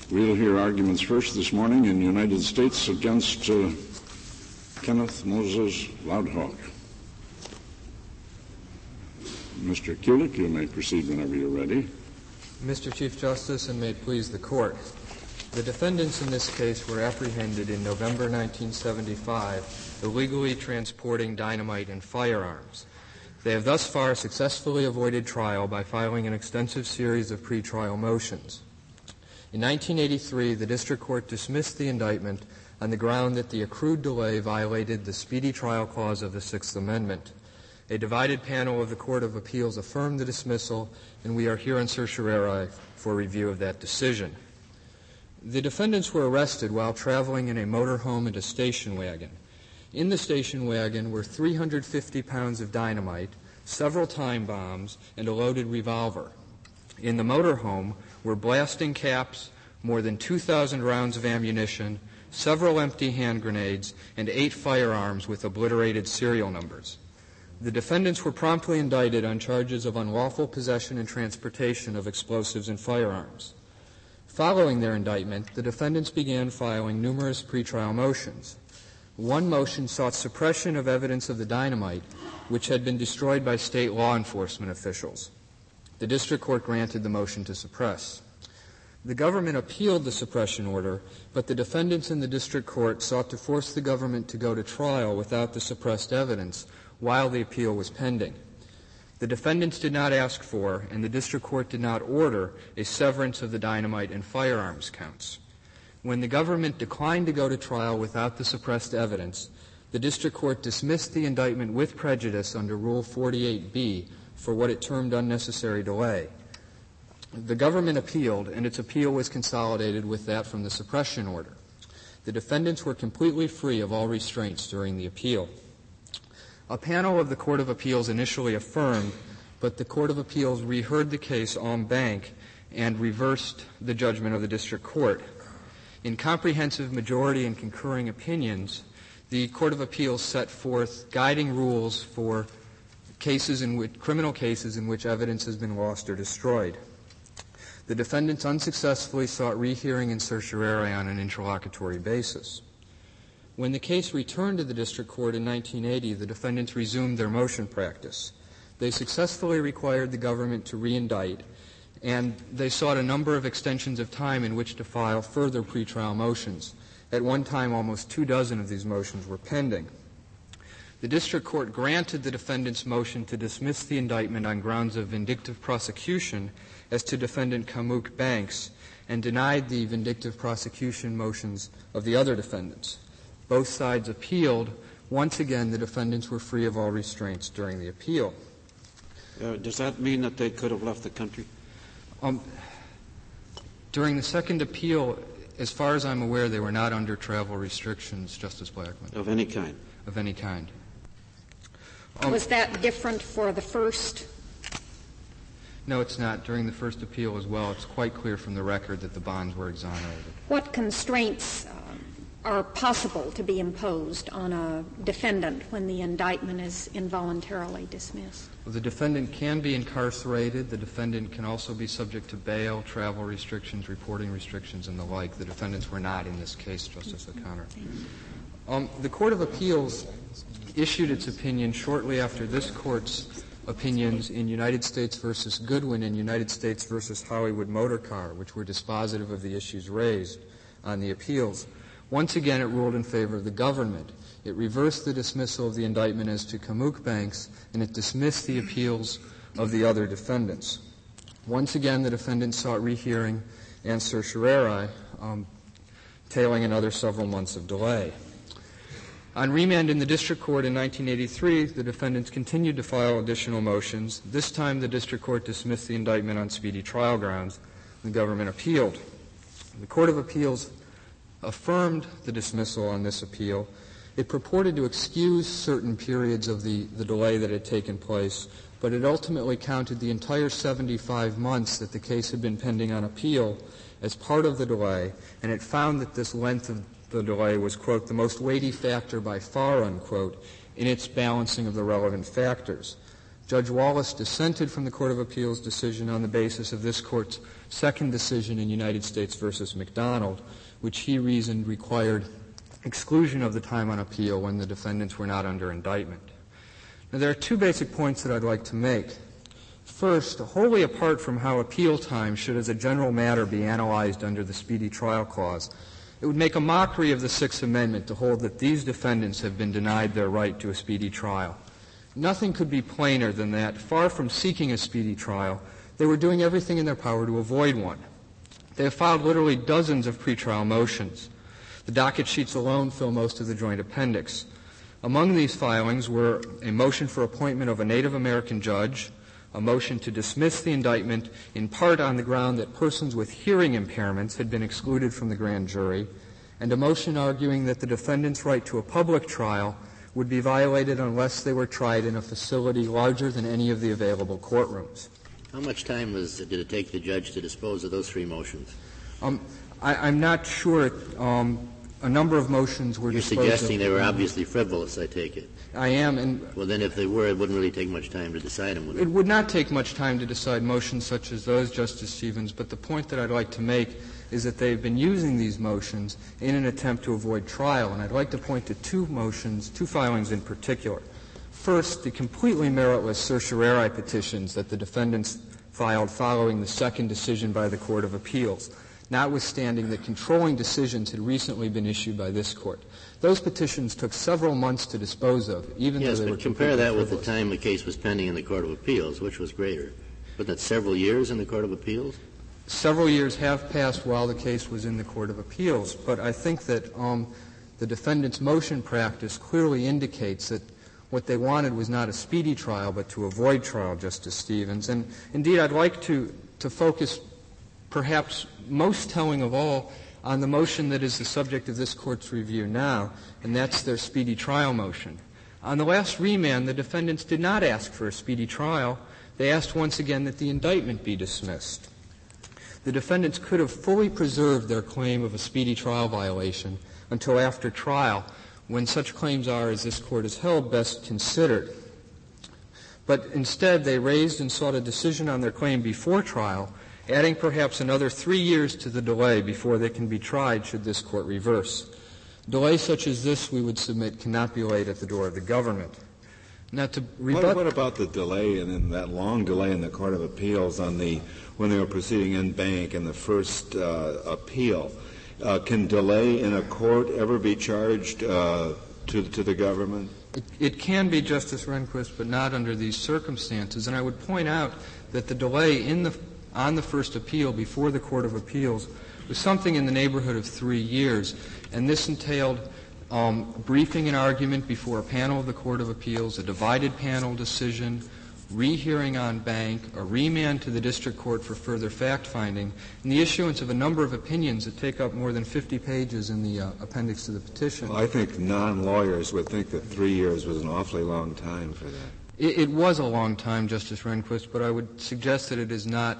We'll hear arguments first this morning in the United States against Kenneth Moses Loudhawk. Mr. Kulik, you may proceed whenever you're ready. Mr. Chief Justice, and may it please the Court, the defendants in this case were apprehended in November 1975, illegally transporting dynamite and firearms. They have thus far successfully avoided trial by filing an extensive series of pretrial motions. In 1983, the District Court dismissed the indictment on the ground that the accrued delay violated the Speedy Trial Clause of the Sixth Amendment. A divided panel of the Court of Appeals affirmed the dismissal, and we are here on certiorari for review of that decision. The defendants were arrested while traveling in a motorhome and a station wagon. In the station wagon were 350 pounds of dynamite, several time bombs, and a loaded revolver. In the motorhome were blasting caps, more than 2,000 rounds of ammunition, several empty hand grenades, and 8 firearms with obliterated serial numbers. The defendants were promptly indicted on charges of unlawful possession and transportation of explosives and firearms. Following their indictment, the defendants began filing numerous pretrial motions. One motion sought suppression of evidence of the dynamite, which had been destroyed by state law enforcement officials. The District Court granted the motion to suppress. The government appealed the suppression order, but the defendants in the District Court sought to force the government to go to trial without the suppressed evidence while the appeal was pending. The defendants did not ask for, and the District Court did not order, a severance of the dynamite and firearms counts. When the government declined to go to trial without the suppressed evidence, the District Court dismissed the indictment with prejudice under Rule 48B for what it termed unnecessary delay. The government appealed, and its appeal was consolidated with that from the suppression order. The defendants were completely free of all restraints during the appeal. A panel of the Court of Appeals initially affirmed, but the Court of Appeals reheard the case en banc and reversed the judgment of the District Court. In comprehensive majority and concurring opinions, the Court of Appeals set forth guiding rules for criminal cases in which evidence has been lost or destroyed. The defendants unsuccessfully sought rehearing and certiorari on an interlocutory basis. When the case returned to the District Court in 1980, the defendants resumed their motion practice. They successfully required the government to re-indict, and they sought a number of extensions of time in which to file further pretrial motions. At one time, almost 24 of these motions were pending. The District Court granted the defendants' motion to dismiss the indictment on grounds of vindictive prosecution as to defendant Kamuk Banks and denied the vindictive prosecution motions of the other defendants. Both sides appealed. Once again, the defendants were free of all restraints during the appeal. Does that mean that they could have left the country? During the second appeal, as far as I'm aware, they were not under travel restrictions, Justice Blackmun. Of any kind? Of any kind. Was that different for the first? No, it's not. During the first appeal as well, it's quite clear from the record that the bonds were exonerated. What constraints are possible to be imposed on a defendant when the indictment is involuntarily dismissed? Well, the defendant can be incarcerated. The defendant can also be subject to bail, travel restrictions, reporting restrictions, and the like. The defendants were not in this case, Justice O'Connor. The Court of Appeals issued its opinion shortly after this Court's opinions in United States v. Goodwin and United States v. Hollywood Motor Car, which were dispositive of the issues raised on the appeals. Once again, it ruled in favor of the government. It reversed the dismissal of the indictment as to Kamuk Banks, and it dismissed the appeals of the other defendants. Once again, the defendants sought rehearing and certiorari, tailing another several months of delay. On remand in the District Court in 1983, the defendants continued to file additional motions. This time, the District Court dismissed the indictment on speedy trial grounds. The government appealed. The Court of Appeals affirmed the dismissal on this appeal. It purported to excuse certain periods of the delay that had taken place, but it ultimately counted the entire 75 months that the case had been pending on appeal as part of the delay, and it found that this length of the delay was, quote, the most weighty factor by far, unquote, in its balancing of the relevant factors. Judge Wallace dissented from the Court of Appeals decision on the basis of this Court's second decision in United States versus McDonald, which he reasoned required exclusion of the time on appeal when the defendants were not under indictment. Now, there are two basic points that I'd like to make. First, wholly apart from how appeal time should as a general matter be analyzed under the Speedy Trial Clause, it would make a mockery of the Sixth Amendment to hold that these defendants have been denied their right to a speedy trial. Nothing could be plainer than that, far from seeking a speedy trial, they were doing everything in their power to avoid one. They have filed literally dozens of pretrial motions. The docket sheets alone fill most of the joint appendix. Among these filings were a motion for appointment of a Native American judge, a motion to dismiss the indictment in part on the ground that persons with hearing impairments had been excluded from the grand jury, and a motion arguing that the defendant's right to a public trial would be violated unless they were tried in a facility larger than any of the available courtrooms. How much time did it take the judge to dispose of those three motions? I'm not sure. A number of motions were disposed of. You're suggesting they were obviously frivolous, I take it. I am. And well, then if they were, it wouldn't really take much time to decide them, would it? It would not take much time to decide motions such as those, Justice Stevens, but the point that I'd like to make is that they've been using these motions in an attempt to avoid trial, and I'd like to point to two filings in particular. First, the completely meritless certiorari petitions that the defendants filed following the second decision by the Court of Appeals, notwithstanding that controlling decisions had recently been issued by this Court. Those petitions took several months to dispose of, even though they were Yes, but compare that frivolous. with the time the case was pending in the Court of Appeals, which was greater. Wasn't that several years in the Court of Appeals? Several years have passed while the case was in the Court of Appeals, but I think that the defendant's motion practice clearly indicates that what they wanted was not a speedy trial, but to avoid trial, Justice Stevens. And indeed, I'd like to focus perhaps most telling of all on the motion that is the subject of this Court's review now, and that's their speedy trial motion. On the last remand, the defendants did not ask for a speedy trial. They asked once again that the indictment be dismissed. The defendants could have fully preserved their claim of a speedy trial violation until after trial, when such claims are, as this Court has held, best considered. But instead, they raised and sought a decision on their claim before trial, adding perhaps another 3 years to the delay before they can be tried should this Court reverse. Delay such as this, we would submit, cannot be laid at the door of the government. Now, to rebut what about the delay and that long delay in the Court of Appeals when they were proceeding in bank in the first appeal? Can delay in a court ever be charged to the government? It can be, Justice Rehnquist, but not under these circumstances. And I would point out that the delay on the first appeal before the Court of Appeals was something in the neighborhood of 3 years, and this entailed briefing and argument before a panel of the Court of Appeals, a divided panel decision, rehearing on bank, a remand to the district court for further fact-finding, and the issuance of a number of opinions that take up more than 50 pages in the appendix to the petition. Well, I think non-lawyers would think that 3 years was an awfully long time for that. It was a long time, Justice Rehnquist, but I would suggest that it is not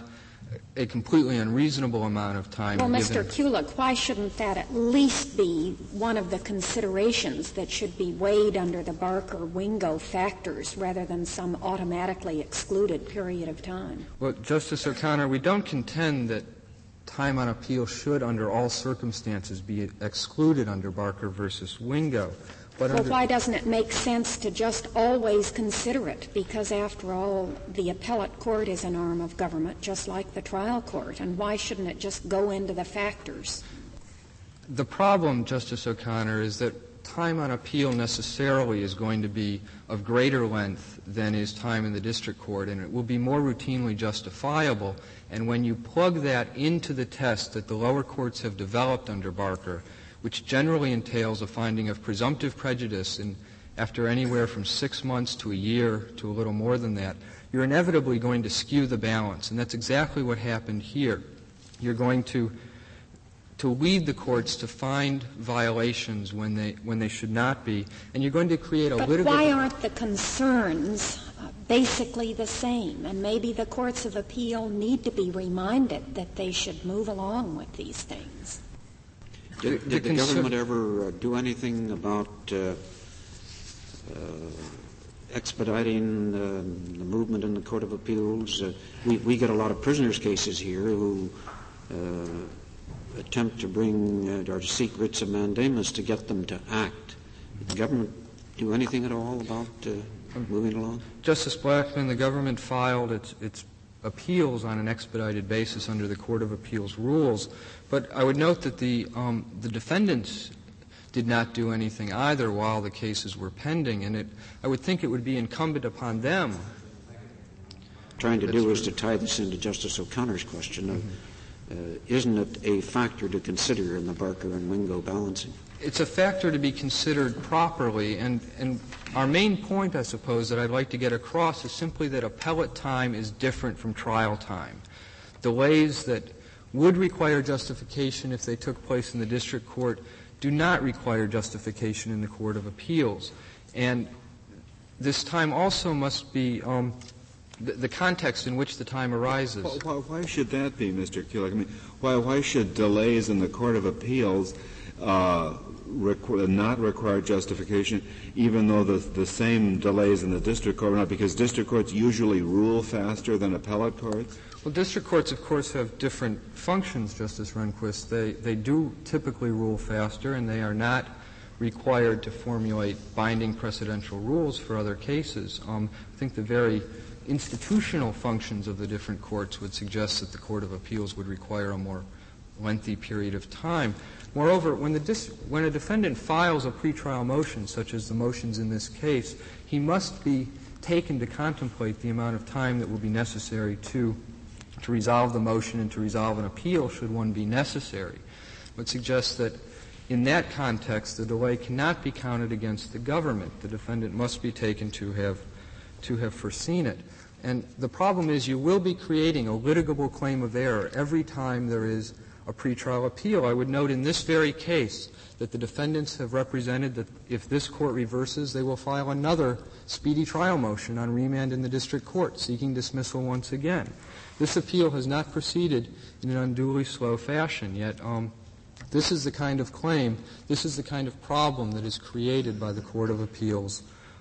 a completely unreasonable amount of time. Well, Mr. Kulik, why shouldn't that at least be one of the considerations that should be weighed under the Barker-Wingo factors rather than some automatically excluded period of time? Well, Justice O'Connor, we don't contend that time on appeal should, under all circumstances, be excluded under Barker versus Wingo. But why doesn't it make sense to just always consider it? Because, after all, the appellate court is an arm of government, just like the trial court. And why shouldn't it just go into the factors? The problem, Justice O'Connor, is that time on appeal necessarily is going to be of greater length than is time in the district court, and it will be more routinely justifiable. And when you plug that into the test that the lower courts have developed under Barker, which generally entails a finding of presumptive prejudice after anywhere from 6 months to a year to a little more than that, you're inevitably going to skew the balance. And that's exactly what happened here. You're going to lead the courts to find violations when they should not be, and you're going to create a litigation. But why aren't the concerns basically the same? And maybe the courts of appeal need to be reminded that they should move along with these things. Did the government ever do anything about expediting the movement in the Court of Appeals. We get a lot of prisoners' cases here who attempt to bring or to seek writs of mandamus to get them to act. Did the government do anything at all about moving along? Justice Blackmun, the government filed its appeals on an expedited basis under the Court of Appeals rules, but I would note that the defendants did not do anything either while the cases were pending, and I would think it would be incumbent upon them. Trying to do is to tie this into Justice O'Connor's question. Isn't it a factor to consider in the Barker and Wingo balancing? It's a factor to be considered properly, and our main point, I suppose, that I'd like to get across is simply that appellate time is different from trial time. Delays that would require justification if they took place in the district court do not require justification in the Court of Appeals. And this time also must be the context in which the time arises. Why should that be, Mr. Kulik? I mean, why should delays in the Court of Appeals not require justification, even though the same delays in the district court are not? Because district courts usually rule faster than appellate courts? Well, district courts, of course, have different functions, Justice Rehnquist. They do typically rule faster, and they are not required to formulate binding precedential rules for other cases. I think the very institutional functions of the different courts would suggest that the Court of Appeals would require a more lengthy period of time. Moreover, when a defendant files a pretrial motion, such as the motions in this case, he must be taken to contemplate the amount of time that will be necessary to resolve the motion and to resolve an appeal should one be necessary. It would suggest that in that context, the delay cannot be counted against the government. The defendant must be taken to have foreseen it. And the problem is you will be creating a litigable claim of error every time there is a pretrial appeal. I would note in this very case that the defendants have represented that if this court reverses, they will file another speedy trial motion on remand in the district court, seeking dismissal once again. This appeal has not proceeded in an unduly slow fashion, yet this is the kind of claim, this is the kind of problem that is created by the Court of Appeals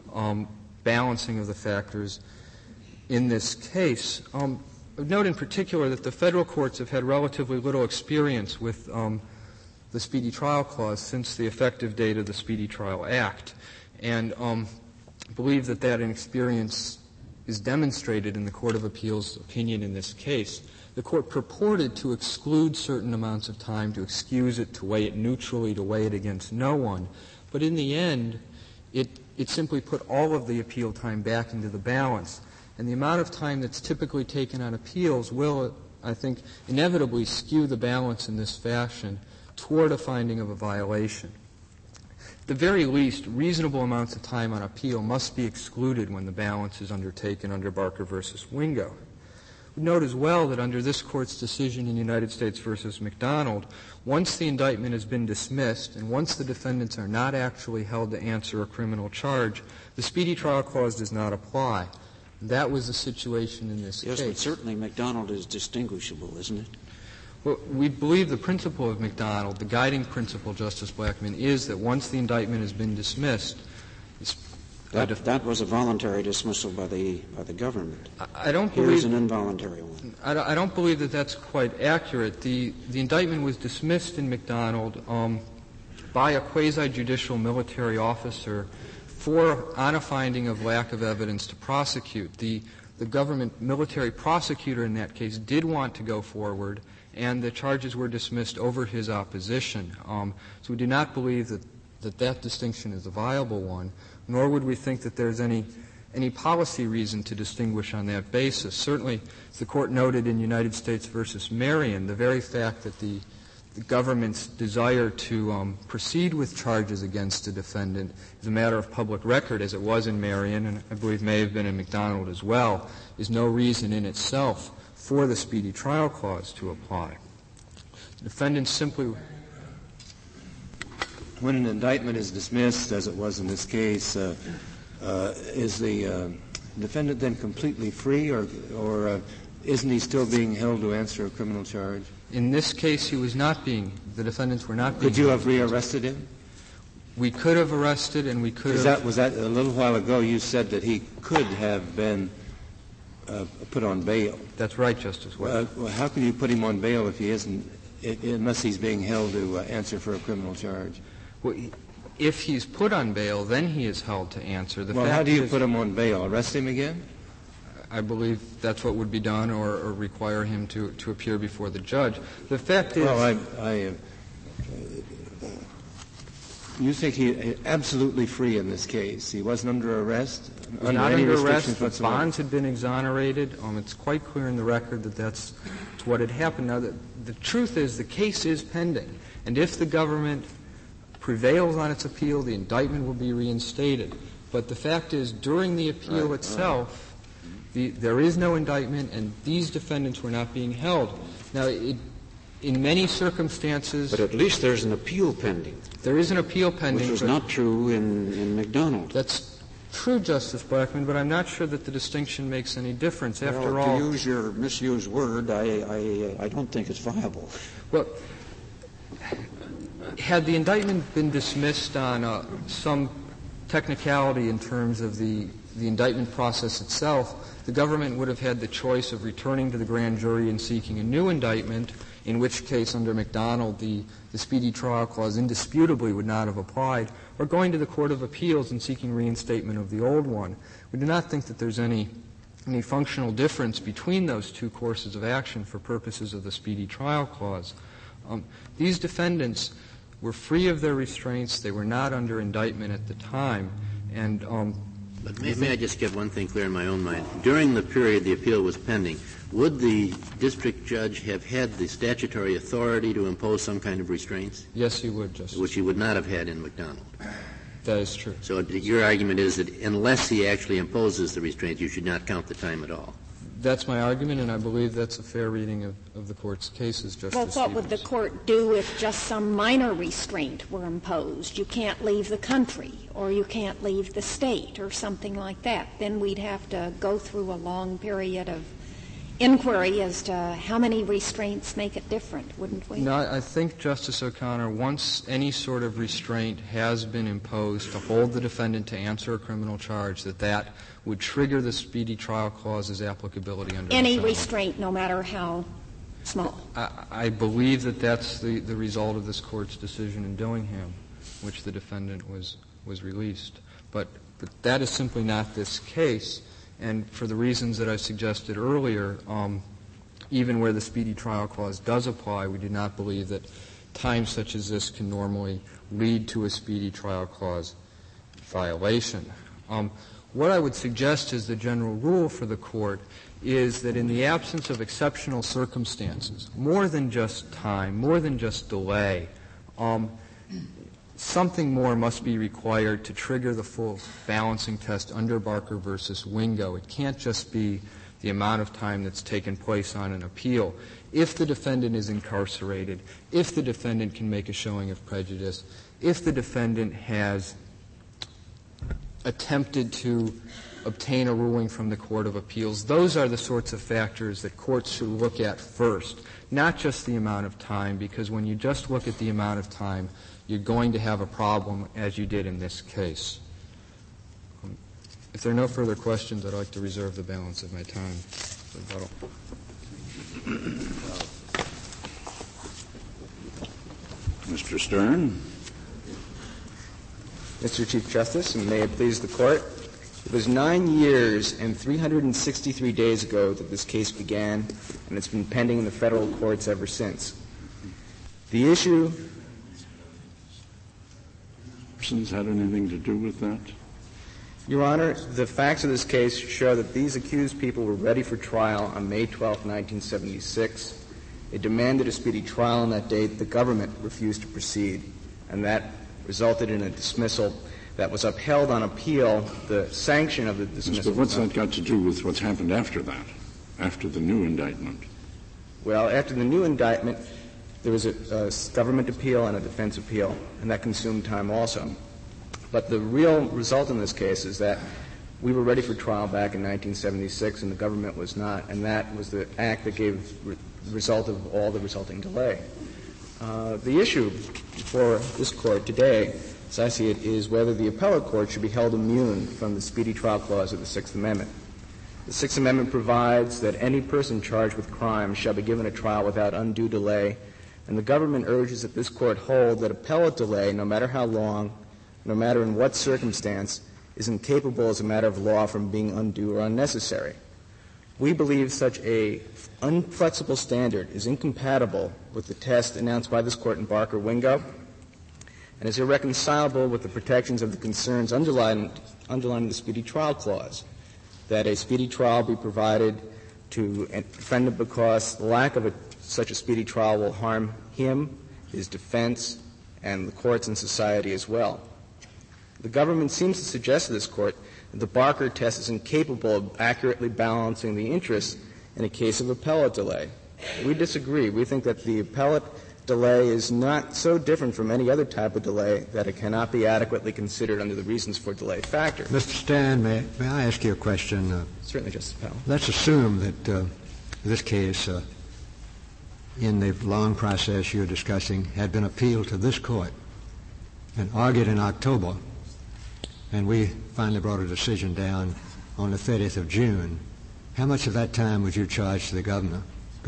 balancing of the factors in this case. I would note in particular that the federal courts have had relatively little experience with the Speedy Trial Clause since the effective date of the Speedy Trial Act, and believe that inexperience is demonstrated in the Court of Appeals' opinion in this case. The Court purported to exclude certain amounts of time, to excuse it, to weigh it neutrally, to weigh it against no one. But in the end, it simply put all of the appeal time back into the balance. And the amount of time that's typically taken on appeals will, I think, inevitably skew the balance in this fashion toward a finding of a violation. At the very least, reasonable amounts of time on appeal must be excluded when the balance is undertaken under Barker v. Wingo. Note as well that under this Court's decision in United States v. McDonald, once the indictment has been dismissed and once the defendants are not actually held to answer a criminal charge, the Speedy Trial Clause does not apply. That was the situation in this case. Yes, but certainly McDonald is distinguishable, isn't it? Well, we believe the principle of McDonald, the guiding principle, Justice Blackmun, is that once the indictment has been dismissed, that was a voluntary dismissal by the government. I don't Here believe is an involuntary one. I don't believe that that's quite accurate. The indictment was dismissed in McDonald by a quasi-judicial military officer on a finding of lack of evidence to prosecute. The government military prosecutor in that case did want to go forward, and the charges were dismissed over his opposition. So we do not believe that distinction is a viable one, nor would we think that there's any policy reason to distinguish on that basis. Certainly, as the Court noted in United States v. Marion, the very fact that the government's desire to proceed with charges against a defendant is a matter of public record, as it was in Marion, and I believe may have been in McDonald as well, is no reason in itself for the Speedy Trial Clause to apply. Defendants simply... When an indictment is dismissed, as it was in this case, is the defendant then completely free, or isn't he still being held to answer a criminal charge? In this case, he was not being. The defendants were not being. Could you have rearrested him? We could have arrested and we could have... Was that a little while ago you said that he could have been put on bail? That's right, Justice Webb. Well, how can you put him on bail if he isn't, unless he's being held to answer for a criminal charge? Well, if he's put on bail, then he is held to answer. How do you put him on bail? Arrest him again? I believe that's what would be done, or require him to appear before the judge. The fact is... Well, you think he's absolutely free in this case? He wasn't under arrest? Not under arrest. The bonds had been exonerated. It's quite clear in the record that that's what had happened. Now, the truth is the case is pending, and if the government prevails on its appeal, the indictment will be reinstated. But the fact is, during the appeal itself, there is no indictment, and these defendants were not being held. Now, in many circumstances... But at least there's an appeal pending. There is an appeal pending. Which was not true in McDonald. That's true, Justice Blackmun, but I'm not sure that the distinction makes any difference. After all... To use your misused word, I don't think it's viable. Well, had the indictment been dismissed on some technicality in terms of the indictment process itself, the government would have had the choice of returning to the grand jury and seeking a new indictment, in which case, under McDonald, the Speedy Trial Clause indisputably would not have applied, or going to the Court of Appeals and seeking reinstatement of the old one. We do not think that there's any functional difference between those two courses of action for purposes of the Speedy Trial Clause. These defendants were free of their restraints. They were not under indictment at the time. And But may I just get one thing clear in my own mind? During the period the appeal was pending, would the district judge have had the statutory authority to impose some kind of restraints? Yes, he would, Justice. Which he would not have had in McDonald. That is true. So your argument is that unless he actually imposes the restraints, you should not count the time at all. That's my argument, and I believe that's a fair reading of the Court's cases, Justice Well, what Stevens. would the Court do if just some minor restraint were imposed? You can't leave the country, or you can't leave the state, or something like that. Then we'd have to go through a long period of inquiry as to how many restraints make it different, wouldn't we? No, I think, Justice O'Connor, once any sort of restraint has been imposed to hold the defendant to answer a criminal charge, that would trigger the Speedy Trial Clause's applicability under any McDonald. Restraint, no matter how small. I believe that that's the result of this Court's decision in Dillingham, which the defendant was released. But that is simply not this case. And for the reasons that I suggested earlier, even where the Speedy Trial Clause does apply, we do not believe that times such as this can normally lead to a Speedy Trial Clause violation. What I would suggest as the general rule for the Court is that in the absence of exceptional circumstances, more than just time, more than just delay, something more must be required to trigger the full balancing test under Barker versus Wingo. It can't just be the amount of time that's taken place on an appeal. If the defendant is incarcerated, if the defendant can make a showing of prejudice, if the defendant has attempted to obtain a ruling from the Court of Appeals, those are the sorts of factors that courts should look at first, not just the amount of time, because when you just look at the amount of time, you're going to have a problem, as you did in this case. If there are no further questions, I'd like to reserve the balance of my time for rebuttal. Mr. Stern. Mr. Chief Justice, and may it please the Court, it was 9 years and 363 days ago that this case began, and it's been pending in the federal courts ever since. The issue... had anything to do with that? Your Honor, the facts of this case show that these accused people were ready for trial on May 12, 1976. They demanded a speedy trial on that date. The government refused to proceed, and that resulted in a dismissal that was upheld on appeal. The sanction of the dismissal... But what's that got to do with what's happened after that, after the new indictment? Well, after the new indictment, there was a government appeal and a defense appeal, and that consumed time also. But the real result in this case is that we were ready for trial back in 1976, and the government was not, and that was the act that gave the result of all the resulting delay. The issue for this Court today as I see it, is whether the appellate court should be held immune from the Speedy Trial Clause of the Sixth Amendment. The Sixth Amendment provides that any person charged with crime shall be given a trial without undue delay, and the government urges that this court hold that appellate delay, no matter how long, no matter in what circumstance, is incapable as a matter of law from being undue or unnecessary. We believe such a unflexible standard is incompatible with the test announced by this Court in Barker-Wingo and is irreconcilable with the protections of the concerns underlying the Speedy Trial Clause, that a speedy trial be provided to a defendant because the lack of such a speedy trial will harm him, his defense, and the courts and society as well. The government seems to suggest to this Court that the Barker test is incapable of accurately balancing the interests in a case of appellate delay. We disagree. We think that the appellate delay is not so different from any other type of delay that it cannot be adequately considered under the reasons for delay factor. Mr. Stan, may I ask you a question? Certainly, Justice Powell. Let's assume that this case, in the long process you're discussing, had been appealed to this Court and argued in October, and we finally brought a decision down on the 30th of June. How much of that time would you charge to the government?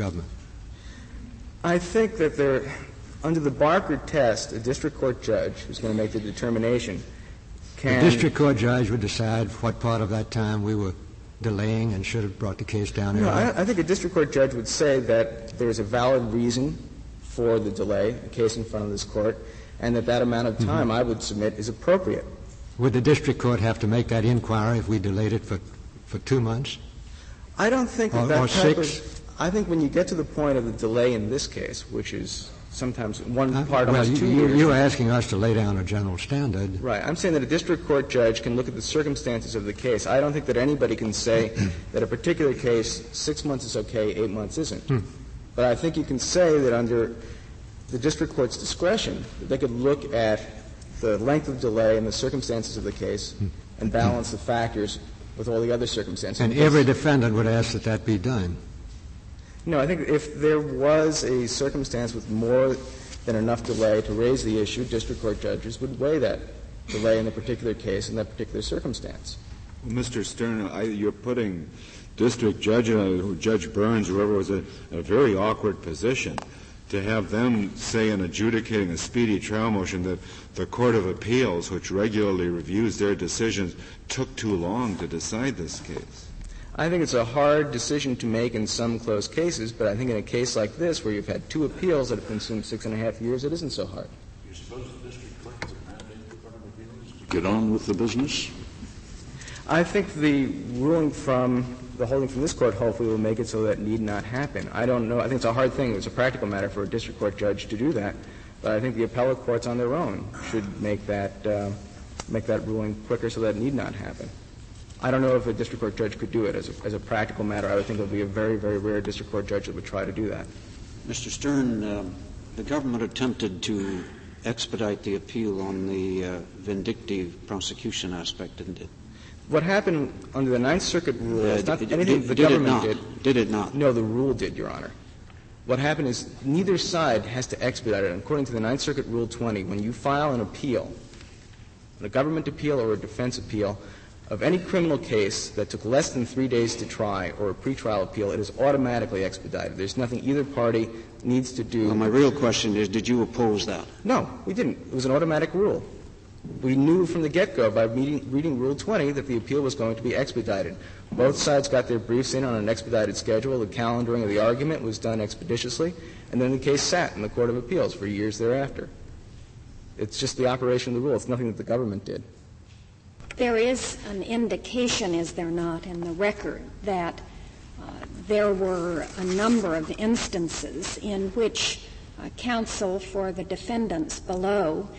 I think that under the Barker test, a district court judge who's going to make the determination can... The district court judge would decide what part of that time we were delaying and should have brought the case down earlier? I think a district court judge would say that there is a valid reason for the delay, a case in front of this Court, and that amount of time I would submit is appropriate. Would the district court have to make that inquiry if we delayed it for 2 months? I don't think or 6? I think when you get to the point of the delay in this case, which is sometimes one part almost 2 years. You're asking us to lay down a general standard. Right. I'm saying that a district court judge can look at the circumstances of the case. I don't think that anybody can say that a particular case, 6 months is okay, 8 months isn't. But I think you can say that under the district court's discretion, that they could look at the length of delay and the circumstances of the case and balance the factors with all the other circumstances. And every defendant would ask that that be done. No, I think if there was a circumstance with more than enough delay to raise the issue, district court judges would weigh that delay in a particular case in that particular circumstance. Well, Mr. Stern, you're putting district judge, Judge Burns, whoever was in a very awkward position to have them say in adjudicating a speedy trial motion that the Court of Appeals, which regularly reviews their decisions, took too long to decide this case. I think it's a hard decision to make in some close cases, but I think in a case like this, where you've had 2 appeals that have consumed 6.5 years, it isn't so hard. Do you suppose the district court has a mandate to the Court of Appeals to get on with the business? I think the ruling from the holding from this Court hopefully will make it so that need not happen. I don't know. I think it's a hard thing. It's a practical matter for a district court judge to do that. But I think the appellate courts on their own should make that ruling quicker so that need not happen. I don't know if a district court judge could do it as a practical matter. I would think it would be a very, very rare district court judge that would try to do that. Mr. Stern, the government attempted to expedite the appeal on the vindictive prosecution aspect, didn't it? What happened under the Ninth Circuit rule is not anything the government did. Did it not? No, the rule did, Your Honor. What happened is neither side has to expedite it. According to the Ninth Circuit Rule 20, when you file an appeal, a government appeal or a defense appeal, of any criminal case that took less than 3 days to try or a pretrial appeal, it is automatically expedited. There's nothing either party needs to do. Well, my real question is, did you oppose that? No, we didn't. It was an automatic rule. We knew from the get-go by reading Rule 20 that the appeal was going to be expedited. Both sides got their briefs in on an expedited schedule. The calendaring of the argument was done expeditiously, and then the case sat in the Court of Appeals for years thereafter. It's just the operation of the rule. It's nothing that the government did. There is an indication, is there not, in the record that there were a number of instances in which counsel for the defendants below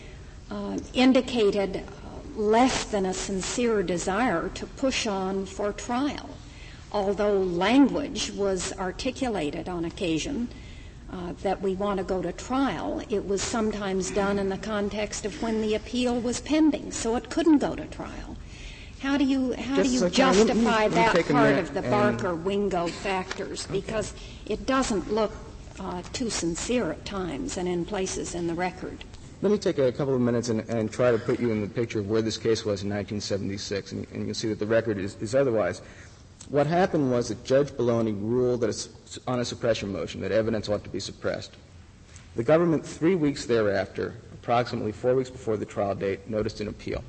indicated less than a sincere desire to push on for trial, although language was articulated on occasion that we want to go to trial. It was sometimes done in the context of when the appeal was pending, so it couldn't go to trial. How do you justify that part of the Barker-Wingo factors? Because it doesn't look too sincere at times and in places in the record. Let me take a couple of minutes and try to put you in the picture of where this case was in 1976, and you'll see that the record is otherwise. What happened was that Judge Bologna ruled that on a suppression motion that evidence ought to be suppressed. The government, 3 weeks thereafter, approximately 4 weeks before the trial date, noticed an appeal.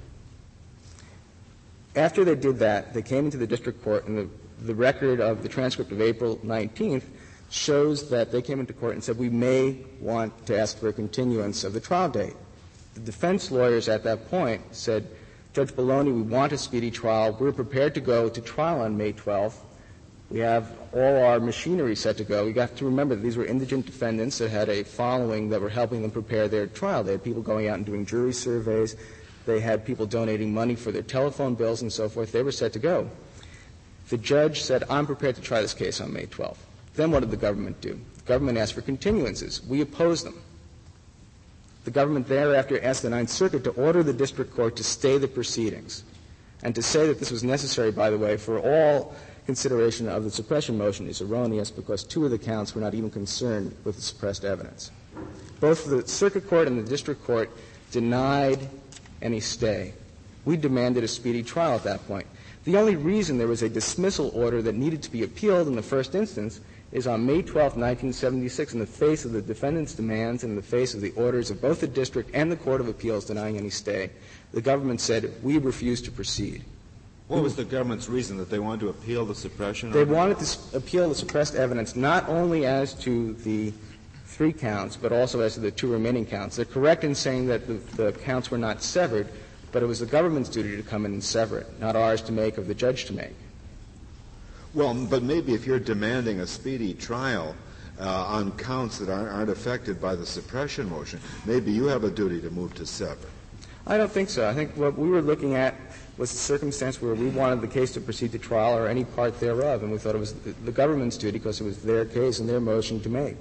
After they did that, they came into the district court, and the record of the transcript of April 19th shows that they came into court and said, we may want to ask for a continuance of the trial date. The defense lawyers at that point said, Judge Bologna, we want a speedy trial. We're prepared to go to trial on May 12th. We have all our machinery set to go. We got to remember that these were indigent defendants that had a following that were helping them prepare their trial. They had people going out and doing jury surveys. They had people donating money for their telephone bills and so forth. They were set to go. The judge said, I'm prepared to try this case on May 12th. Then what did the government do? The government asked for continuances. We opposed them. The government thereafter asked the Ninth Circuit to order the district court to stay the proceedings and to say that this was necessary, by the way, for all consideration of the suppression motion is erroneous because 2 of the counts were not even concerned with the suppressed evidence. Both the circuit court and the district court denied any stay. We demanded a speedy trial at that point. The only reason there was a dismissal order that needed to be appealed in the first instance is on May 12, 1976, in the face of the defendant's demands and in the face of the orders of both the district and the Court of Appeals denying any stay, the government said, we refuse to proceed. What was the government's reason, that they wanted to appeal the suppression? They wanted to appeal the suppressed evidence not only as to the 3 counts, but also as to the 2 remaining counts. They're correct in saying that the counts were not severed, but it was the government's duty to come in and sever it, not ours to make or the judge to make. Well, but maybe if you're demanding a speedy trial on counts that aren't affected by the suppression motion, maybe you have a duty to move to sever. I don't think so. I think what we were looking at was a circumstance where we wanted the case to proceed to trial or any part thereof, and we thought it was the government's duty because it was their case and their motion to make.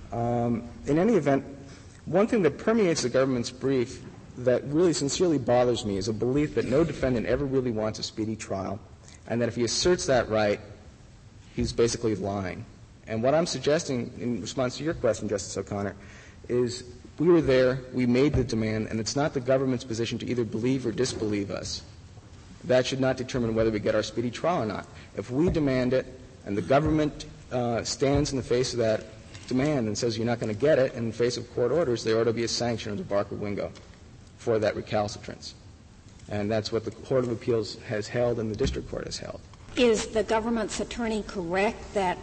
In any event, one thing that permeates the government's brief that really sincerely bothers me is a belief that no defendant ever really wants a speedy trial, and that if he asserts that right, he's basically lying. And what I'm suggesting in response to your question, Justice O'Connor, is we were there, we made the demand, and it's not the government's position to either believe or disbelieve us. That should not determine whether we get our speedy trial or not. If we demand it and the government stands in the face of that demand and says you're not going to get it in the face of court orders, there ought to be a sanction under Barker-Wingo for that recalcitrance. And that's what the Court of Appeals has held and the district court has held. Is the government's attorney correct that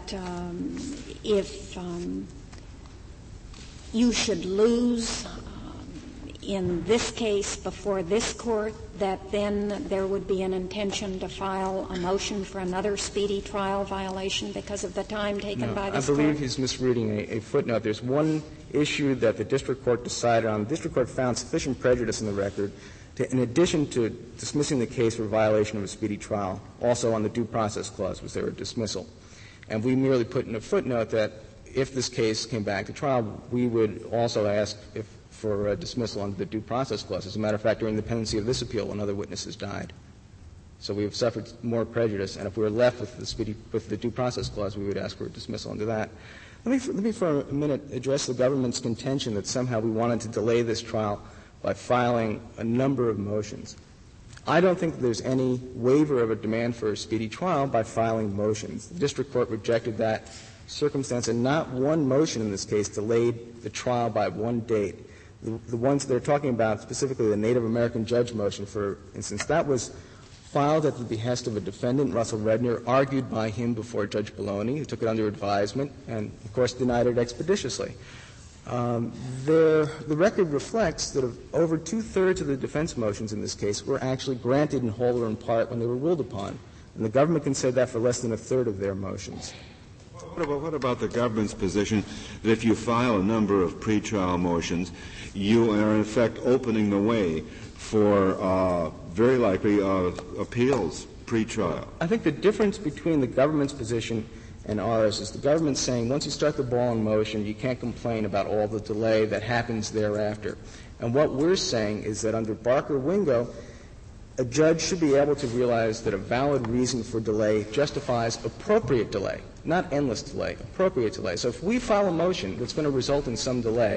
if you should lose in this case before this court, that then there would be an intention to file a motion for another speedy trial violation because of the time taken by this court? I believe he's misreading a footnote. There's one issue that the district court decided on. The district court found sufficient prejudice in the record to, in addition to dismissing the case for violation of a speedy trial, also on the due process clause was there a dismissal. And we merely put in a footnote that if this case came back to trial, we would also ask for a dismissal under the due process clause. As a matter of fact, during the pendency of this appeal, one other witnesses died. So we have suffered more prejudice, and if we were left with the due process clause, we would ask for a dismissal under that. Let me for a minute address the government's contention that somehow we wanted to delay this trial by filing a number of motions. I don't think there's any waiver of a demand for a speedy trial by filing motions. The district court rejected that circumstance, and not one motion in this case delayed the trial by one date. The ones they're talking about, specifically the Native American judge motion, for instance, that was filed at the behest of a defendant, Russell Redner, argued by him before Judge Bologna, who took it under advisement and, of course, denied it expeditiously. The record reflects that over 2/3 of the defense motions in this case were actually granted in whole or in part when they were ruled upon, and the government can say that for less than 1/3 of their motions. What about the government's position that if you file a number of pretrial motions, you are in effect opening the way for very likely appeals pretrial? I think the difference between the government's position and ours is the government saying once you start the ball in motion, you can't complain about all the delay that happens thereafter. And what we're saying is that under Barker-Wingo, a judge should be able to realize that a valid reason for delay justifies appropriate delay, not endless delay, appropriate delay. So if we file a motion that's going to result in some delay,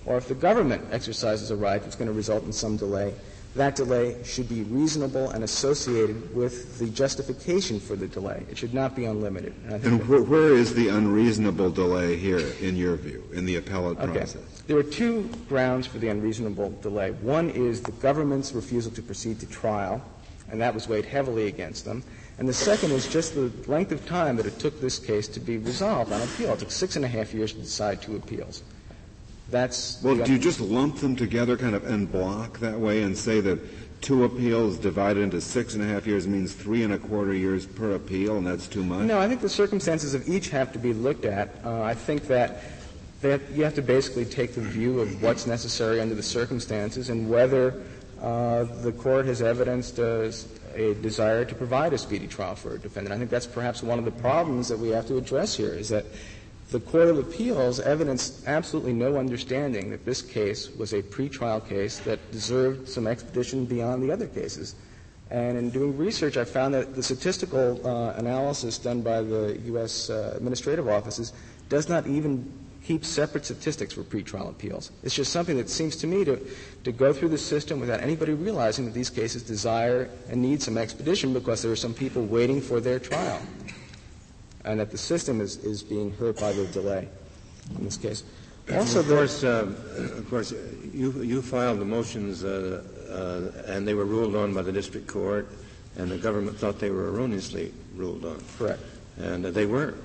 or if the government exercises a right that's going to result in some delay, that delay should be reasonable and associated with the justification for the delay. It should not be unlimited. And where is the unreasonable delay here, in your view, in the appellate process? There are two grounds for the unreasonable delay. One is the government's refusal to proceed to trial, and that was weighed heavily against them. And the second is just the length of time that it took this case to be resolved on appeal. It took 6.5 years to decide 2 appeals. Well, do you just lump them together kind of en bloc that way and say that 2 appeals divided into 6.5 years means 3.25 years per appeal, and that's too much? No, I think the circumstances of each have to be looked at. I think that you have to basically take the view of what's necessary under the circumstances and whether the court has evidenced a desire to provide a speedy trial for a defendant. I think that's perhaps one of the problems that we have to address here, is that the Court of Appeals evidenced absolutely no understanding that this case was a pretrial case that deserved some expedition beyond the other cases. And in doing research, I found that the statistical analysis done by the U.S. administrative offices does not even keep separate statistics for pretrial appeals. It's just something that seems to me to go through the system without anybody realizing that these cases desire and need some expedition because there are some people waiting for their trial, and that the system is being hurt by the delay in this case. Also, of course, you filed the motions, and they were ruled on by the district court, and the government thought they were erroneously ruled on. Correct. And they were.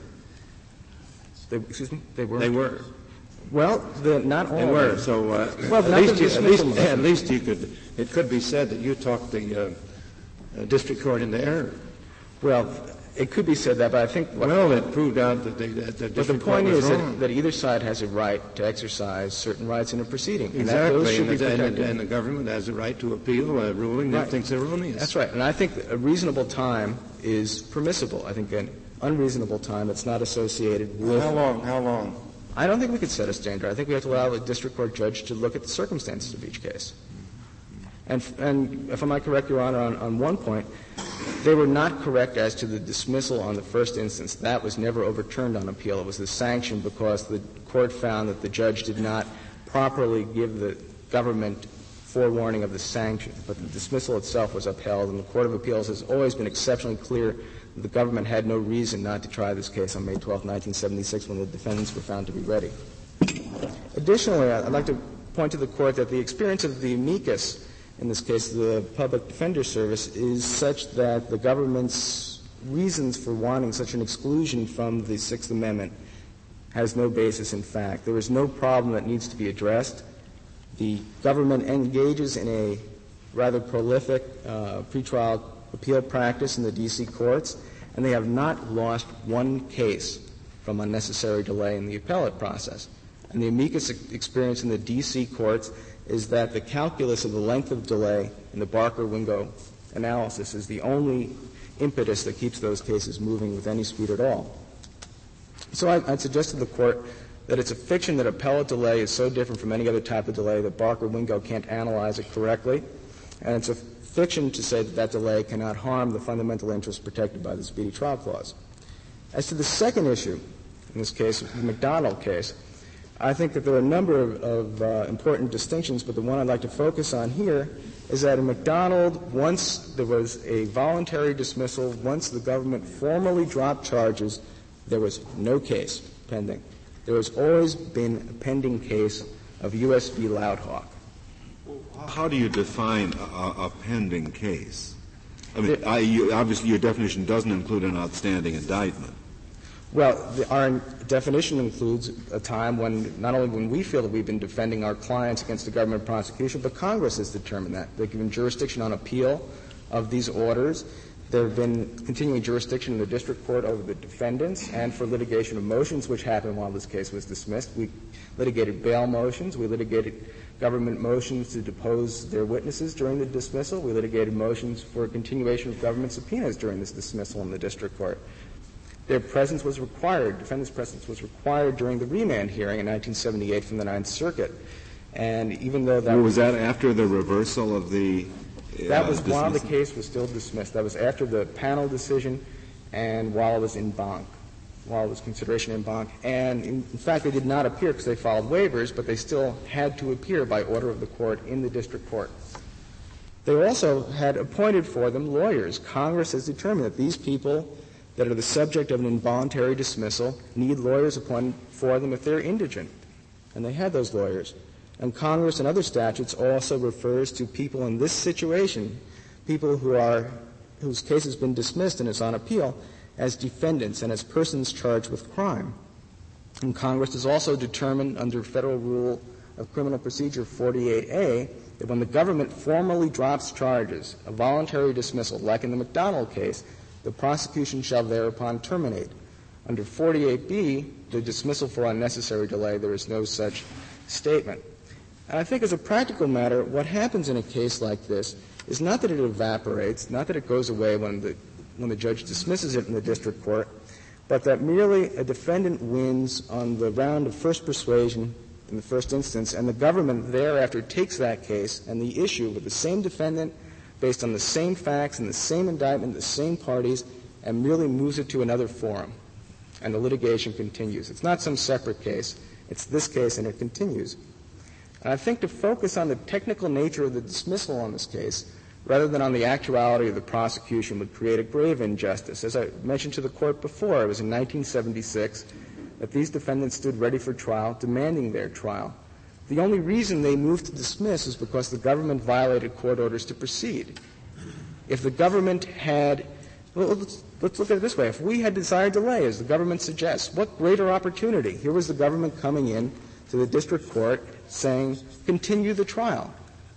Excuse me? They were? They were. Well, not all. They were. So well, at least you could. It could be said that you talked the district court into error. Well, it could be said that, but I think. It proved out that the district but the point court was is wrong. that either side has a right to exercise certain rights in a proceeding. Exactly, and those should be protected. And the government has a right to appeal a ruling that thinks erroneous. That's right. And I think a reasonable time is permissible. I think an unreasonable time that's not associated with. How long? I don't think we could set a standard. I think we have to allow the district court judge to look at the circumstances of each case. And if I might correct Your Honor on one point, they were not correct as to the dismissal on the first instance. That was never overturned on appeal. It was the sanction because the court found that the judge did not properly give the government forewarning of the sanction. But the dismissal itself was upheld, and the Court of Appeals has always been exceptionally clear that the government had no reason not to try this case on May 12, 1976, when the defendants were found to be ready. Additionally, I'd like to point to the Court that the experience of the amicus, in this case the Public Defender Service, is such that the government's reasons for wanting such an exclusion from the Sixth Amendment has no basis in fact. There is no problem that needs to be addressed. The government engages in a rather prolific pretrial appeal practice in the D.C. courts, and they have not lost one case from unnecessary delay in the appellate process. And the amicus experience in the D.C. courts is that the calculus of the length of delay in the Barker-Wingo analysis is the only impetus that keeps those cases moving with any speed at all. So I'd suggest to the Court that it's a fiction that appellate delay is so different from any other type of delay that Barker-Wingo can't analyze it correctly, and it's a fiction to say that that delay cannot harm the fundamental interests protected by the Speedy Trial Clause. As to the second issue, in this case, the McDonald case, I think that there are a number of important distinctions, but the one I'd like to focus on here is that in McDonald, once there was a voluntary dismissal, once the government formally dropped charges, there was no case pending. There has always been a pending case of U.S. v. Loudhawk. How do you define a pending case? I mean, obviously your definition doesn't include an outstanding indictment. Well, our definition includes a time when not only when we feel that we've been defending our clients against a government prosecution, but Congress has determined that. They've given jurisdiction on appeal of these orders. There have been continuing jurisdiction in the district court over the defendants and for litigation of motions, which happened while this case was dismissed. We litigated bail motions. We litigated government motions to depose their witnesses during the dismissal. We litigated motions for continuation of government subpoenas during this dismissal in the district court. Their presence was required, defendant's presence was required during the remand hearing in 1978 from the Ninth Circuit. And even though that was that after the reversal of the that was while the case was still dismissed. That was after the panel decision and while it was in banc. while it was consideration en banc. And, in fact, they did not appear because they filed waivers, but they still had to appear by order of the court in the district court. They also had appointed for them lawyers. Congress has determined that these people that are the subject of an involuntary dismissal need lawyers appointed for them if they're indigent. And they had those lawyers. And Congress and other statutes also refers to people in this situation, people whose case has been dismissed and is on appeal, as defendants and as persons charged with crime. And Congress has also determined under Federal Rule of Criminal Procedure 48A that when the government formally drops charges, a voluntary dismissal, like in the McDonald case, the prosecution shall thereupon terminate. Under 48B, the dismissal for unnecessary delay, there is no such statement. And I think as a practical matter, what happens in a case like this is not that it evaporates, not that it goes away when the judge dismisses it in the district court, but that merely a defendant wins on the round of first persuasion in the first instance, and the government thereafter takes that case and the issue with the same defendant based on the same facts and the same indictment, the same parties, and merely moves it to another forum. And the litigation continues. It's not some separate case. It's this case, and it continues. And I think to focus on the technical nature of the dismissal on this case, rather than on the actuality of the prosecution, would create a grave injustice. As I mentioned to the Court before, it was in 1976 that these defendants stood ready for trial, demanding their trial. The only reason they moved to dismiss is because the government violated court orders to proceed. If the government had — well, let's look at it this way. If we had desired delay, as the government suggests, what greater opportunity? Here was the government coming in to the district court saying, continue the trial.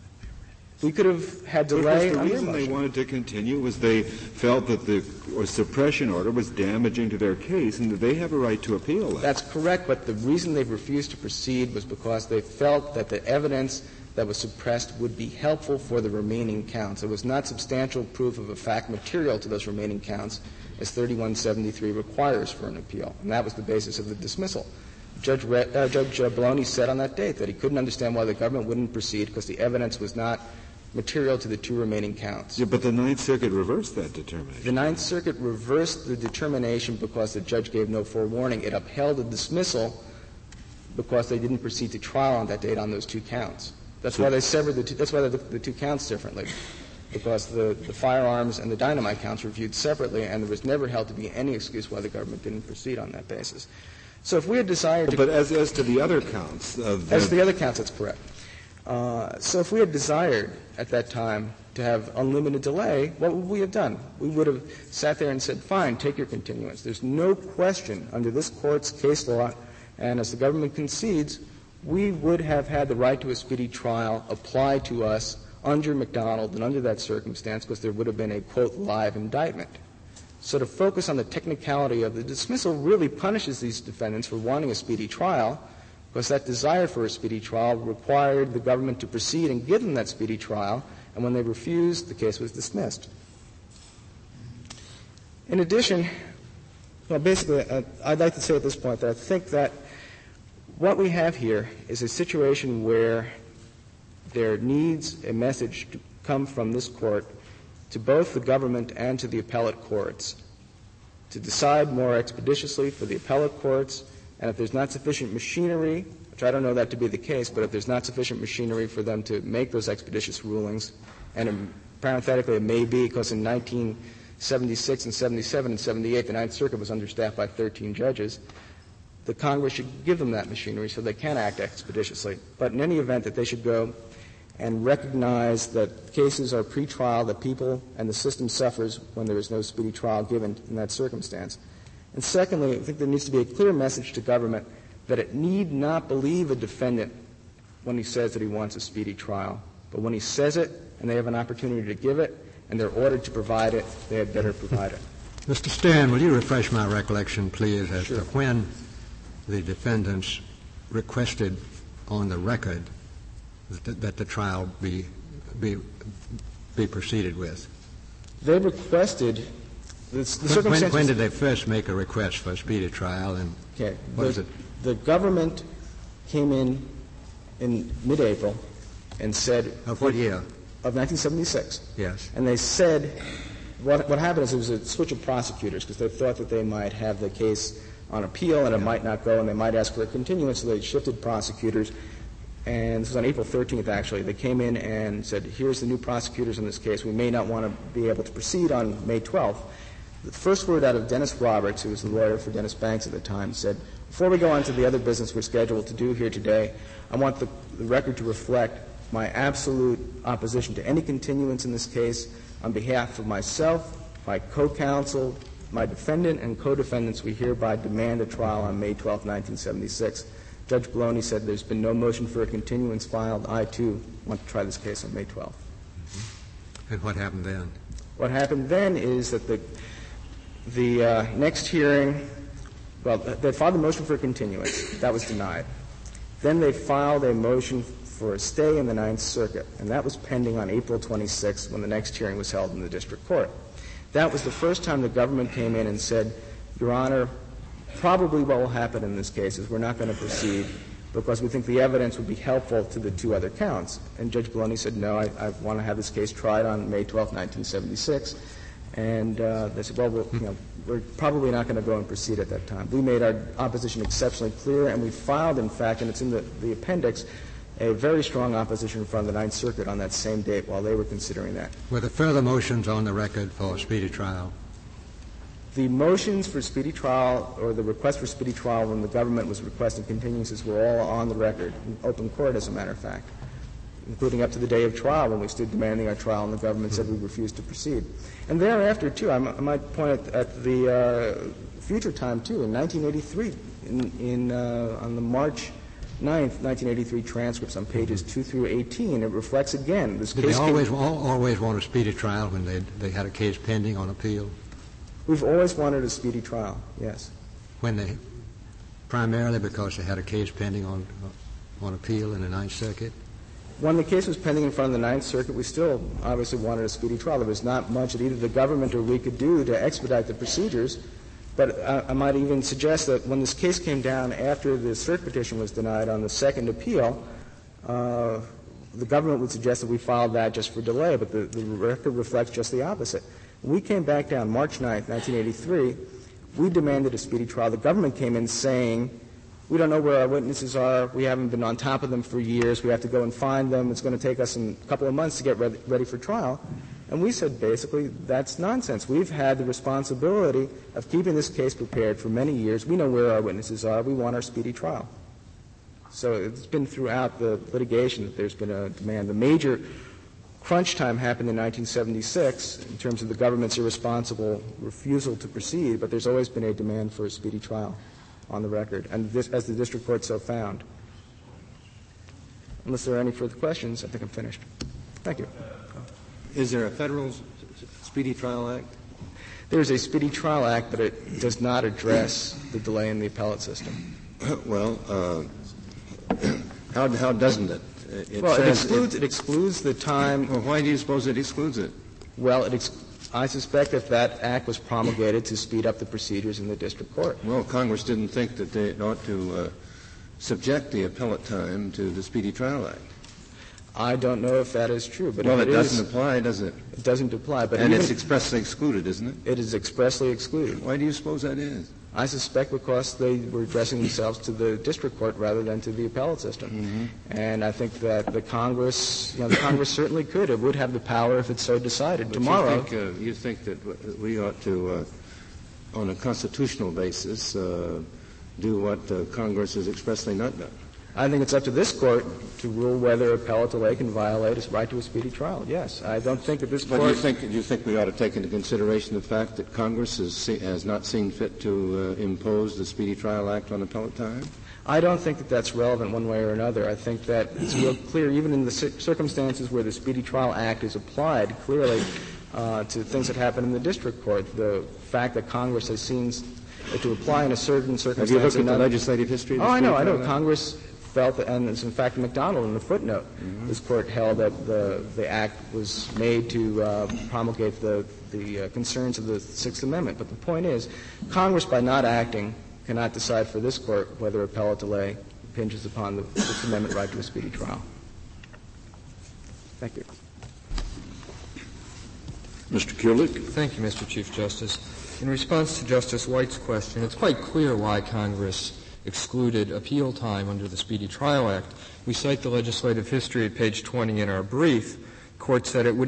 We could have had delay on their motion. The reason they wanted to continue was they felt that the suppression order was damaging to their case and that they have a right to appeal that. That's correct, but the reason they refused to proceed was because they felt that the evidence that was suppressed would be helpful for the remaining counts. It was not substantial proof of a fact material to those remaining counts, as 3173 requires for an appeal, and that was the basis of the dismissal. Judge Bologna said on that date that he couldn't understand why the government wouldn't proceed because the evidence was not material to the two remaining counts. Yeah, but the Ninth Circuit reversed that determination. The Ninth Circuit reversed the determination because the judge gave no forewarning. It upheld the dismissal because they didn't proceed to trial on that date on those two counts. That's why they severed that's why the two counts differently, because the firearms and the dynamite counts were viewed separately, and there was never held to be any excuse why the government didn't proceed on that basis. So if we had desired to — But as to the other counts — As to the other counts, that's correct. So if we had desired at that time to have unlimited delay, what would we have done? We would have sat there and said, fine, take your continuance. There's no question under this Court's case law, and as the government concedes, we would have had the right to a speedy trial applied to us under McDonald and under that circumstance because there would have been a, quote, live indictment. So to focus on the technicality of the dismissal really punishes these defendants for wanting a speedy trial, because that desire for a speedy trial required the government to proceed and give them that speedy trial, and when they refused, the case was dismissed. In addition, well, basically, I'd like to say at this point that I think that what we have here is a situation where there needs a message to come from this Court to both the government and to the appellate courts to decide more expeditiously for the appellate courts, and if there's not sufficient machinery, which I don't know that to be the case, but if there's not sufficient machinery for them to make those expeditious rulings, and parenthetically it may be because in 1976 and 77 and 78 the Ninth Circuit was understaffed by 13 judges, the Congress should give them that machinery so they can act expeditiously. But in any event, that they should go and recognize that cases are pretrial, that people and the system suffers when there is no speedy trial given in that circumstance. And secondly, I think there needs to be a clear message to government that it need not believe a defendant when he says that he wants a speedy trial. But when he says it and they have an opportunity to give it and they're ordered to provide it, they had better provide it. Mr. Stan, will you refresh my recollection, please, as Sure. to when the defendants requested on the record that the trial be proceeded with? They requested the circumstances. When did they first make a request for a speedy trial, and Okay. what is it? The government came in mid-April and said — Of what year? Of 1976. Yes. And they said what happened is there was a switch of prosecutors because they thought that they might have the case on appeal, and it might not go, and they might ask for a continuance, so they shifted prosecutors. And this was on April 13th, actually. They came in and said, here's the new prosecutors in this case. We may not want to be able to proceed on May 12th. The first word out of Dennis Roberts, who was the lawyer for Dennis Banks at the time, said, before we go on to the other business we're scheduled to do here today, I want the record to reflect my absolute opposition to any continuance in this case on behalf of myself, my co-counsel, my defendant, and co-defendants. We hereby demand a trial on May 12, 1976. Judge Bologna said there's been no motion for a continuance filed. I, too, want to try this case on May 12th. And what happened then? What happened then is that the next hearing, well, they filed a motion for a continuance. That was denied. Then they filed a motion for a stay in the Ninth Circuit, and that was pending on April 26th when the next hearing was held in the district court. That was the first time the government came in and said, Your Honor, probably what will happen in this case is we're not going to proceed because we think the evidence would be helpful to the two other counts. And Judge Bologna said, no, I want to have this case tried on May 12, 1976. And they said, well, we're probably not going to go and proceed at that time. We made our opposition exceptionally clear, and we filed, in fact, and it's in the appendix, a very strong opposition in front of the Ninth Circuit on that same date while they were considering that. Were there further motions on the record for a speedy trial? The motions for speedy trial, or the request for speedy trial when the government was requesting continuances, were all on the record, in open court, as a matter of fact, including up to the day of trial when we stood demanding our trial and the government said we refused to proceed. And thereafter, too, I might point at the future time, too. In 1983, on the March 9th, 1983 transcripts on pages 2 through 18, it reflects again this case. Did they always want a speedy trial when they had a case pending on appeal? We've always wanted a speedy trial, yes. Primarily because they had a case pending on appeal in the Ninth Circuit? When the case was pending in front of the Ninth Circuit, we still obviously wanted a speedy trial. There was not much that either the government or we could do to expedite the procedures. But I might even suggest that when this case came down after the cert petition was denied on the second appeal, the government would suggest that we filed that just for delay, but the record reflects just the opposite. When we came back down March 9th, 1983, we demanded a speedy trial. The government came in saying, we don't know where our witnesses are. We haven't been on top of them for years. We have to go and find them. It's going to take us a couple of months to get ready for trial. And we said, basically, that's nonsense. We've had the responsibility of keeping this case prepared for many years. We know where our witnesses are. We want our speedy trial. So it's been throughout the litigation that there's been a demand. The major crunch time happened in 1976 in terms of the government's irresponsible refusal to proceed, but there's always been a demand for a speedy trial on the record, and as the district court so found. Unless there are any further questions, I think I'm finished. Thank you. Is there a federal Speedy Trial Act? There's a Speedy Trial Act, but it does not address the delay in the appellate system. Well, how doesn't it? It excludes the time. Well, why do you suppose it excludes it? Well, I suspect if that act was promulgated to speed up the procedures in the district court. Well, Congress didn't think that they ought to subject the appellate time to the Speedy Trial Act. I don't know if that is true, but well, it doesn't apply, does it? It doesn't apply, but and it's expressly excluded, isn't it? It is expressly excluded. Why do you suppose that is? I suspect because they were addressing themselves to the district court rather than to the appellate system. Mm-hmm. And I think that the Congress certainly could. It would have the power if it so decided. But tomorrow. You think that we ought to, on a constitutional basis, do what Congress has expressly not done? I think it's up to this court to rule whether appellate delay can violate its right to a speedy trial. Yes, I don't think that this court. But do you think we ought to take into consideration the fact that Congress has not seen fit to impose the Speedy Trial Act on appellate time? I don't think that that's relevant one way or another. I think that it's real clear, even in the circumstances where the Speedy Trial Act is applied clearly to things that happen in the district court. The fact that Congress has seen to apply in a certain circumstance. Have you looked at the legislative history of the Speedy Trial Act? I know. Congress felt that, and it's in fact McDonald in the footnote, this court held that the act was made to promulgate the concerns of the Sixth Amendment. But the point is, Congress, by not acting, cannot decide for this court whether appellate delay impinges upon the Sixth Amendment right to a speedy trial. Thank you. Mr. Kulik. Thank you, Mr. Chief Justice. In response to Justice White's question, it's quite clear why Congress excluded appeal time under the Speedy Trial Act. We cite the legislative history at page 20 in our brief. Congress said it would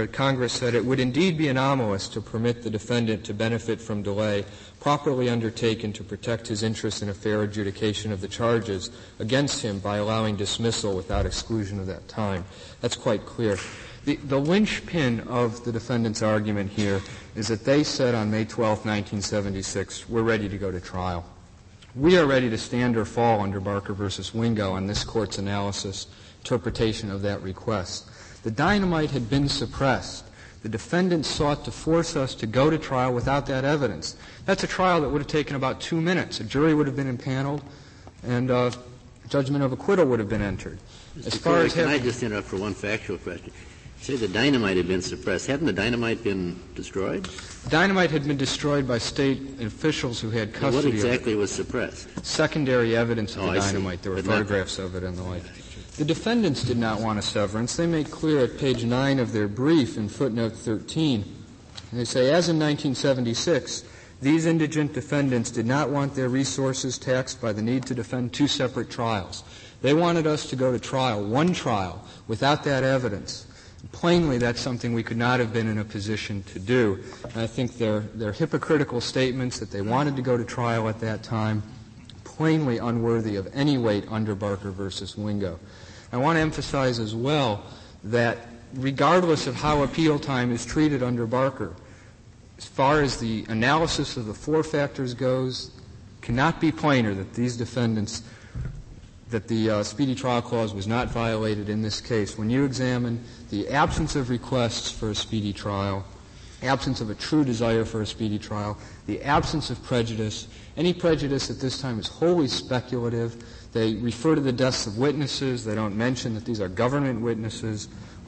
indeed be anomalous to permit the defendant to benefit from delay properly undertaken to protect his interest in a fair adjudication of the charges against him by allowing dismissal without exclusion of that time. That's quite clear. The linchpin of the defendant's argument here is that they said on May 12, 1976, we're ready to go to trial. We are ready to stand or fall under Barker v. Wingo on this Court's interpretation of that request. The dynamite had been suppressed. The defendant sought to force us to go to trial without that evidence. That's a trial that would have taken about 2 minutes. A jury would have been impaneled, and judgment of acquittal would have been entered. Mr. Corey, can I just interrupt for one factual question? You say the dynamite had been suppressed. Hadn't the dynamite been destroyed? Dynamite had been destroyed by state officials who had custody of it. What exactly was suppressed? Secondary evidence of the dynamite. There were photographs of it and the like. The defendants did not want a severance. They make clear at page 9 of their brief in footnote 13. And they say, as in 1976, these indigent defendants did not want their resources taxed by the need to defend 2 separate trials. They wanted us to go to trial, one trial, without that evidence. Plainly, that's something we could not have been in a position to do. And I think they're hypocritical statements that they wanted to go to trial at that time, plainly unworthy of any weight under Barker v. Wingo. I want to emphasize as well that regardless of how appeal time is treated under Barker, as far as the analysis of the 4 factors goes, cannot be plainer that these defendants, that the Speedy Trial Clause was not violated in this case. When you examine the absence of requests for a speedy trial, absence of a true desire for a speedy trial, the absence of prejudice, any prejudice at this time is wholly speculative. They refer to the deaths of witnesses. They don't mention that these are government witnesses.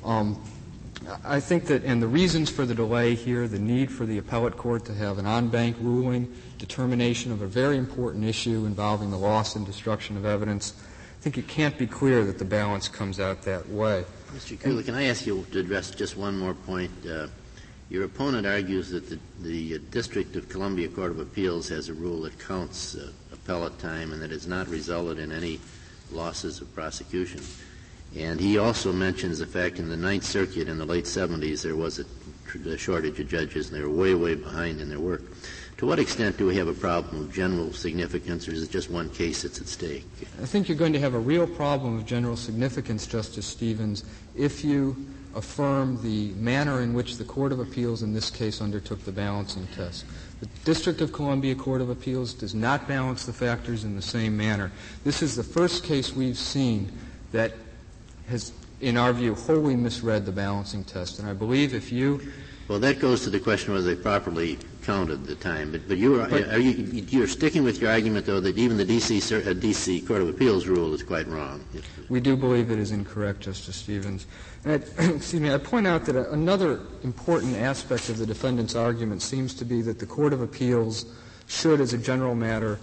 I think that, and the reasons for the delay here, the need for the appellate court to have an en-banc ruling, determination of a very important issue involving the loss and destruction of evidence, I think it can't be clear that the balance comes out that way. Mr. Kuehler, can I ask you to address just one more point? Your opponent argues that the District of Columbia Court of Appeals has a rule that counts appellate time and that has not resulted in any losses of prosecution. And he also mentions the fact in the Ninth Circuit in the late 70s there was a shortage of judges and they were way, way behind in their work. To what extent do we have a problem of general significance, or is it just one case that's at stake? I think you're going to have a real problem of general significance, Justice Stevens, if you affirm the manner in which the Court of Appeals in this case undertook the balancing test. The District of Columbia Court of Appeals does not balance the factors in the same manner. This is the first case we've seen that has, in our view, wholly misread the balancing test. And I believe if you... Well, that goes to the question whether they properly counted the time. But you're sticking with your argument, though, that even the D.C. Court of Appeals rule is quite wrong. We do believe it is incorrect, Justice Stevens. And I point out that another important aspect of the defendant's argument seems to be that the Court of Appeals should, as a general matter,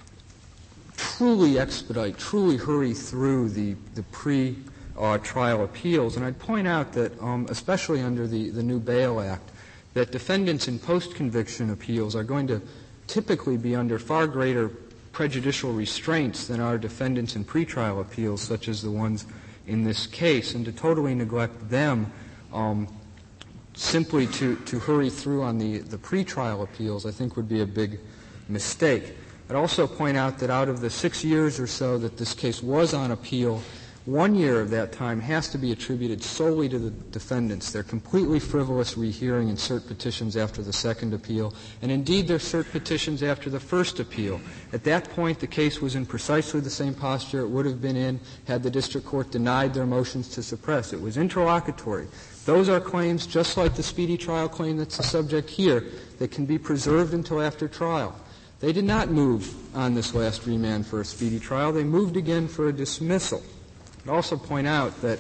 truly expedite, truly hurry through the pre-trial appeals. And I'd point out that, especially under the new Bail Act, that defendants in post-conviction appeals are going to typically be under far greater prejudicial restraints than are defendants in pretrial appeals, such as the ones in this case, and to totally neglect them simply to hurry through on the pretrial appeals, I think would be a big mistake. I'd also point out that out of the 6 years or so that this case was on appeal, 1 year of that time has to be attributed solely to the defendants. They're completely frivolous rehearing and cert petitions after the second appeal, and indeed they're cert petitions after the first appeal. At that point, the case was in precisely the same posture it would have been in had the district court denied their motions to suppress. It was interlocutory. Those are claims, just like the speedy trial claim that's the subject here, that can be preserved until after trial. They did not move on this last remand for a speedy trial. They moved again for a dismissal. I'd also point out that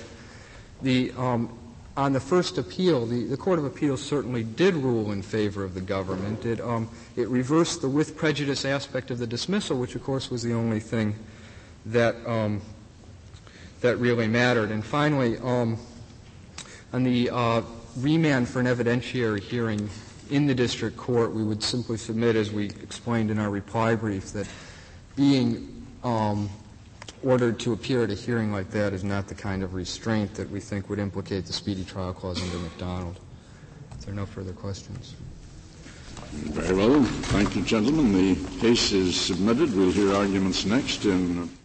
on the first appeal, the Court of Appeals certainly did rule in favor of the government. It reversed the with prejudice aspect of the dismissal, which of course was the only thing that really mattered. And finally, on the remand for an evidentiary hearing in the district court, we would simply submit, as we explained in our reply brief, that being ordered to appear at a hearing like that is not the kind of restraint that we think would implicate the Speedy Trial Clause under McDonald. If there are no further questions. Very well. Thank you, gentlemen. The case is submitted. We'll hear arguments next in